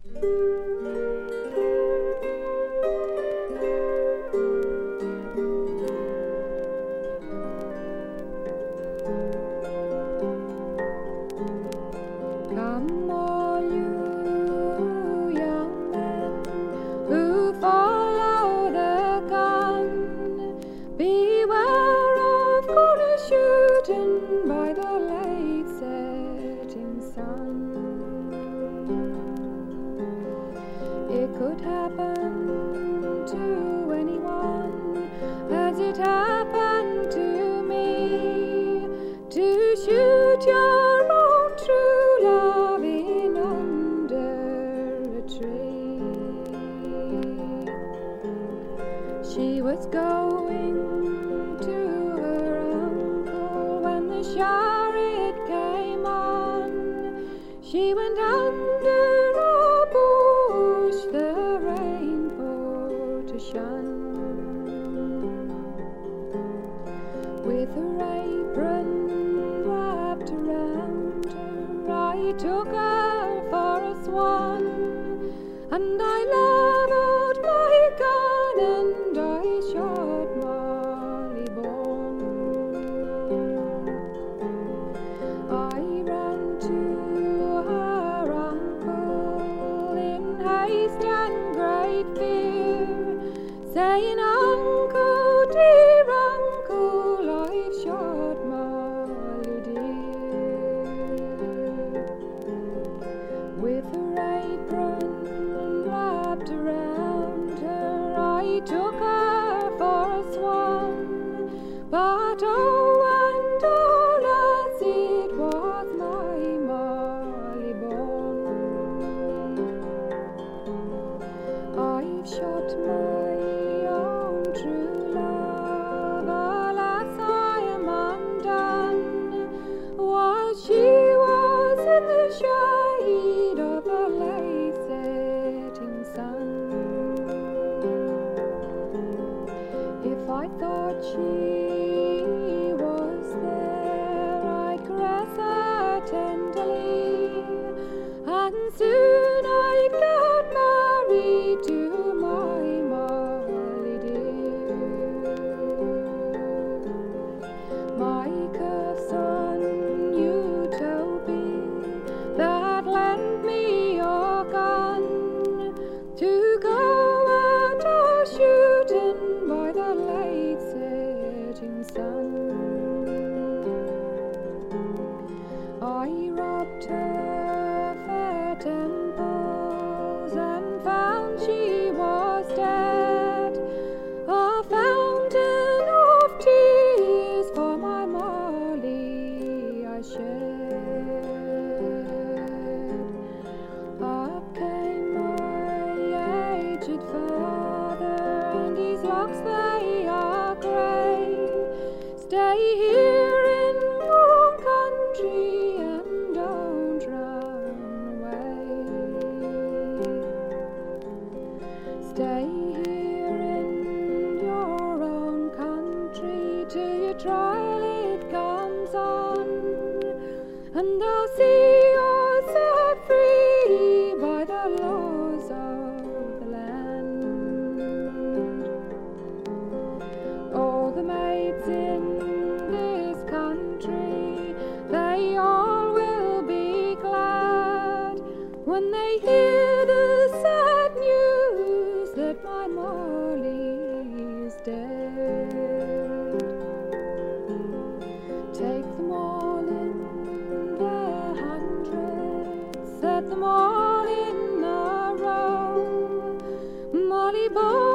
Come all you young men who follow the gun, beware of good shooting by the late setting sun. It could happen to anyone, as it happened to me, to shoot your own true love in under a tree. She was going to her uncle when the chariot came on. She went under a bush, the rain poured to shun. With her apron wrapped around her, I took her for a swan, and I leveled my gun and I shot Molly Bawn. I ran to her uncle in haste and great fear, saying, "Uncle, dear uncle, I've shot Molly dear." With her apron wrapped around her, I took her for a swan, but oh, and alas, it was my Molly Bawn. I've shot my own true love, alas, I am undone, while she was in the shade of the late setting sun. If I thought she was there, I'd caress her tenderly, and soon I'd get married to my Molly dear. My curse on you, Toby, that lent me your gun to go out a-shooting by the late setting sun. I robbed her fair temples and found she was dead, a fountain of tears for my Molly I shed. Up came my aged father, and his locks they are grey. Stay here in your own country and don't run away. Stay here in your own country till your trial it comes on, and I'll see you're set free by the laws of the land. All the maids in this country, they all will be glad when they hear the sad news that my Molly is dead. Take them all in their hundreds, set them all in a row. Molly Bawn